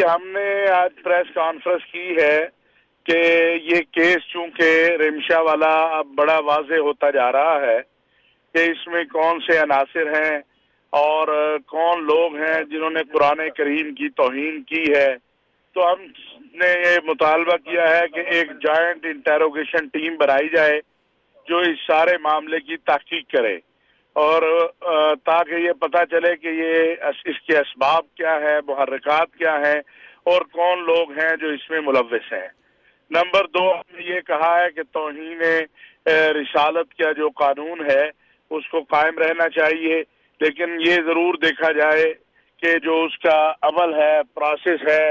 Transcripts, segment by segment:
ہم نے آج پریس کانفرنس کی ہے کہ یہ کیس چونکہ رمشا والا اب بڑا واضح ہوتا جا رہا ہے کہ اس میں کون سے عناصر ہیں اور کون لوگ ہیں جنہوں نے قرآن کریم کی توہین کی ہے، تو ہم نے یہ مطالبہ کیا ہے کہ ایک جوائنٹ انٹیروگیشن ٹیم بنائی جائے جو اس سارے معاملے کی تحقیق کرے اور تاکہ یہ پتہ چلے کہ یہ اس کے اسباب کیا ہے، محرکات کیا ہیں اور کون لوگ ہیں جو اس میں ملوث ہیں۔ نمبر 2، ہم نے یہ کہا ہے کہ توہین رسالت کا جو قانون ہے اس کو قائم رہنا چاہیے، لیکن یہ ضرور دیکھا جائے کہ جو اس کا عمل ہے، پروسیس ہے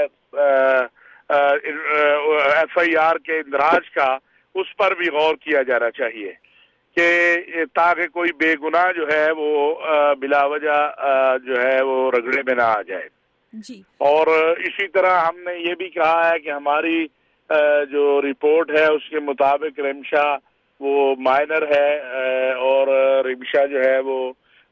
ایف آئی آر کے اندراج کا، اس پر بھی غور کیا جانا چاہیے کہ تاکہ کوئی بے گناہ جو ہے وہ بلا وجہ جو ہے وہ رگڑے میں نہ آ جائے جی۔ اور اسی طرح ہم نے یہ بھی کہا ہے کہ ہماری جو رپورٹ ہے اس کے مطابق رمشا وہ مائنر ہے اور رمشا جو ہے وہ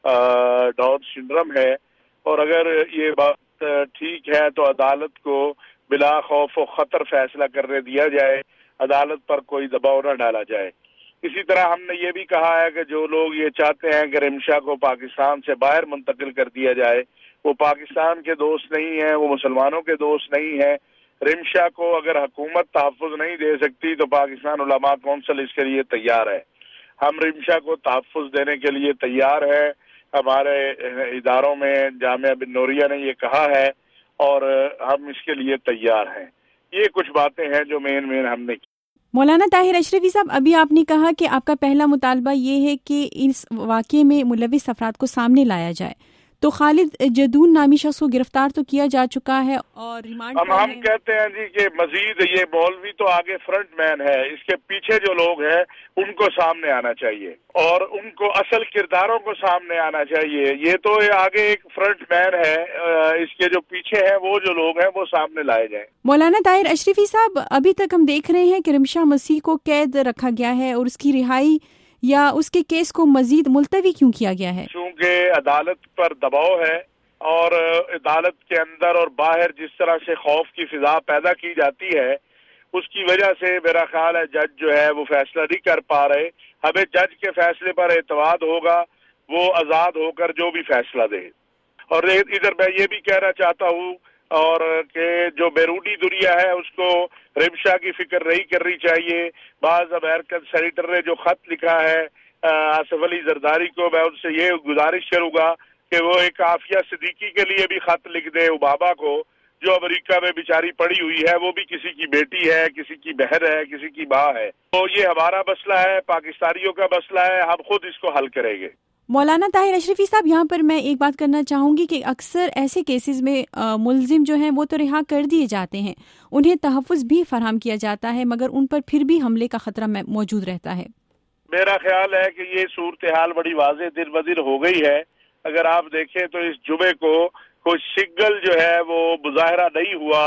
ڈاؤن سنڈروم ہے، اور اگر یہ بات ٹھیک ہے تو عدالت کو بلا خوف و خطر فیصلہ کرنے دیا جائے، عدالت پر کوئی دباؤ نہ ڈالا جائے۔ اسی طرح ہم نے یہ بھی کہا ہے کہ جو لوگ یہ چاہتے ہیں کہ رمشا کو پاکستان سے باہر منتقل کر دیا جائے، وہ پاکستان کے دوست نہیں ہیں، وہ مسلمانوں کے دوست نہیں ہیں۔ رمشا کو اگر حکومت تحفظ نہیں دے سکتی تو پاکستان علماء کونسل اس کے لیے تیار ہے۔ ہم رمشا کو تحفظ دینے کے لیے تیار ہے، ہمارے اداروں میں جامعہ بن نوریہ نے یہ کہا ہے اور ہم اس کے لیے تیار ہیں۔ یہ کچھ باتیں ہیں جو مین ہم نے کی۔ مولانا طاہر اشرفی صاحب، ابھی آپ نے کہا کہ آپ کا پہلا مطالبہ یہ ہے کہ اس واقعے میں ملوث افراد کو سامنے لایا جائے، تو خالد جدون نامی شخص کو گرفتار تو کیا جا چکا ہے اور ریمانڈ پر ہم کہتے ہیں جی کہ مزید یہ مولوی تو آگے فرنٹ مین ہے، اس کے پیچھے جو لوگ ہیں ان کو سامنے آنا چاہیے اور ان کو اصل کرداروں کو سامنے آنا چاہیے۔ یہ تو آگے ایک فرنٹ مین ہے، اس کے جو پیچھے ہیں وہ جو لوگ ہیں وہ سامنے لائے جائیں۔ مولانا طاہر اشرفی صاحب، ابھی تک ہم دیکھ رہے ہیں کہ رمشا مسیح کو قید رکھا گیا ہے اور اس کی رہائی یا اس کے کیس کو مزید ملتوی کیوں کیا گیا ہے؟ چونکہ عدالت پر دباؤ ہے اور عدالت کے اندر اور باہر جس طرح سے خوف کی فضا پیدا کی جاتی ہے، اس کی وجہ سے میرا خیال ہے جج جو ہے وہ فیصلہ نہیں کر پا رہے۔ ہمیں جج کے فیصلے پر اعتماد ہوگا، وہ آزاد ہو کر جو بھی فیصلہ دے۔ اور ادھر میں یہ بھی کہنا چاہتا ہوں اور کہ جو بیرونی دنیا ہے اس کو رمشا کی فکر نہیں کرنی چاہیے۔ بعض امریکن سینیٹر نے جو خط لکھا ہے آصف علی زرداری کو، میں ان سے یہ گزارش کروں گا کہ وہ ایک عافیہ صدیقی کے لیے بھی خط لکھ دے اوباما کو، جو امریکہ میں بیچاری پڑی ہوئی ہے، وہ بھی کسی کی بیٹی ہے، کسی کی بہن ہے، کسی کی ماں ہے۔ تو یہ ہمارا مسئلہ ہے، پاکستانیوں کا مسئلہ ہے، ہم خود اس کو حل کریں گے۔ مولانا طاہر اشرفی صاحب، یہاں پر میں ایک بات کرنا چاہوں گی کہ اکثر ایسے کیسز میں ملزم جو ہیں وہ تو رہا کر دیے جاتے ہیں، انہیں تحفظ بھی فراہم کیا جاتا ہے، مگر ان پر پھر بھی حملے کا خطرہ موجود رہتا ہے۔ میرا خیال ہے کہ یہ صورتحال بڑی واضح دن بدن ہو گئی ہے۔ اگر آپ دیکھیں تو اس جمعے کو کوئی سنگل جو ہے وہ مظاہرہ نہیں ہوا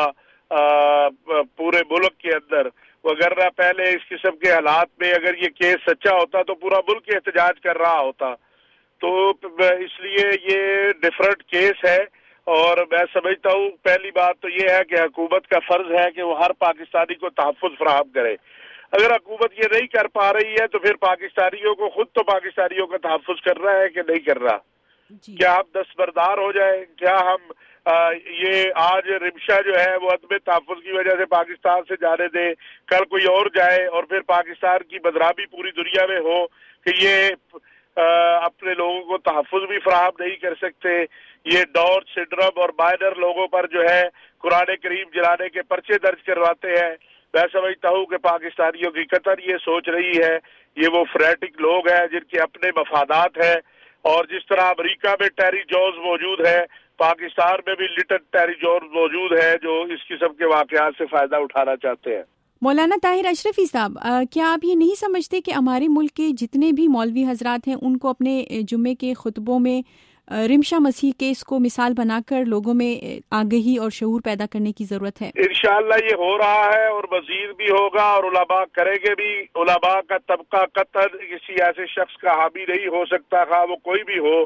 پورے ملک کے اندر، وگرنہ پہلے اس قسم کے حالات میں اگر یہ کیس سچا ہوتا تو پورا ملک احتجاج کر رہا ہوتا۔ تو اس لیے یہ ڈیفرنٹ کیس ہے اور میں سمجھتا ہوں پہلی بات تو یہ ہے کہ حکومت کا فرض ہے کہ وہ ہر پاکستانی کو تحفظ فراہم کرے۔ اگر حکومت یہ نہیں کر پا رہی ہے تو پھر پاکستانیوں کو خود تو پاکستانیوں کا تحفظ کر رہا ہے کہ نہیں کر رہا؟ کیا ہم دستبردار ہو جائیں؟ کیا ہم یہ آج رمشا جو ہے وہ عدم تحفظ کی وجہ سے پاکستان سے جانے دے، کل کوئی اور جائے اور پھر پاکستان کی بدنامی پوری دنیا میں ہو کہ یہ اپنے لوگوں کو تحفظ بھی فراہم نہیں کر سکتے؟ یہ ڈاؤن سنڈروم اور مائنر لوگوں پر جو ہے قرآن کریم جلانے کے پرچے درج کرواتے ہیں۔ میں سمجھتا ہوں کہ پاکستانیوں کی قطر یہ سوچ رہی ہے، یہ وہ فریٹک لوگ ہیں جن کے اپنے مفادات ہیں، اور جس طرح امریکہ میں ٹیری جونز موجود ہے، پاکستان میں بھی لٹن ٹیری جونز موجود ہے جو اس قسم کے واقعات سے فائدہ اٹھانا چاہتے ہیں۔ مولانا طاہر اشرفی صاحب، کیا آپ یہ نہیں سمجھتے کہ ہمارے ملک کے جتنے بھی مولوی حضرات ہیں ان کو اپنے جمعے کے خطبوں میں رمشا مسیح کیس کو مثال بنا کر لوگوں میں آگہی اور شعور پیدا کرنے کی ضرورت ہے؟ انشاءاللہ یہ ہو رہا ہے اور مزید بھی ہوگا اور علماء کریں گے بھی۔ علماء کا طبقہ قطر کسی ایسے شخص کا حامی نہیں ہو سکتا، خواہ وہ کوئی بھی ہو،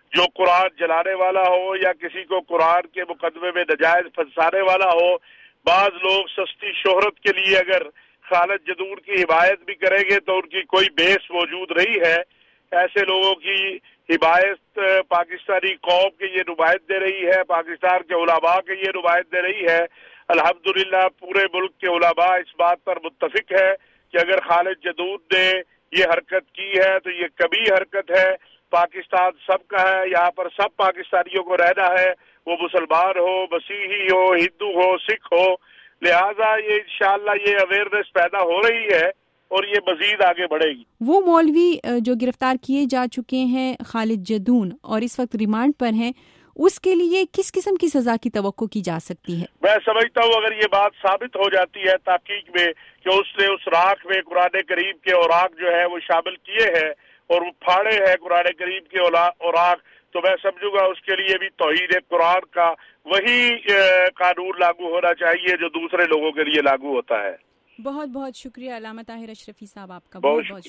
جو قرآن جلانے والا ہو یا کسی کو قرآن کے مقدمے میں نجائز پھنسانے والا ہو. بعض لوگ سستی شہرت کے لیے اگر خالد جدون کی حمایت بھی کریں گے تو ان کی کوئی بیس موجود نہیں ہے. ایسے لوگوں کی حمایت پاکستانی قوم کے یہ نمائند دے رہی ہے, پاکستان کے علماء کے یہ نمائند دے رہی ہے. الحمدللہ پورے ملک کے علماء اس بات پر متفق ہے کہ اگر خالد جدون نے یہ حرکت کی ہے تو یہ کبھی حرکت ہے. پاکستان سب کا ہے, یہاں پر سب پاکستانیوں کو رہنا ہے, وہ مسلمان ہو, مسیحی ہو, ہندو ہو, سکھ ہو. لہٰذا یہ انشاءاللہ یہ اویئرنیس پیدا ہو رہی ہے اور یہ مزید آگے بڑھے گی. وہ مولوی جو گرفتار کیے جا چکے ہیں خالد جدون اور اس وقت ریمانڈ پر ہیں, اس کے لیے کس قسم کی سزا کی توقع کی جا سکتی ہے؟ میں سمجھتا ہوں اگر یہ بات ثابت ہو جاتی ہے تحقیق میں کہ اس نے اس راکھ میں قرآن کریم کے اوراق جو ہے وہ شامل کیے ہیں اور وہ پھاڑے ہیں قرآن کریم کے اوراق, تو میں سمجھوں گا اس کے لیے بھی توہین قرآن کا وہی قانون لاگو ہونا چاہیے جو دوسرے لوگوں کے لیے لاگو ہوتا ہے. بہت بہت شکریہ علامہ طاہر اشرفی صاحب, آپ کا بہت شکریہ.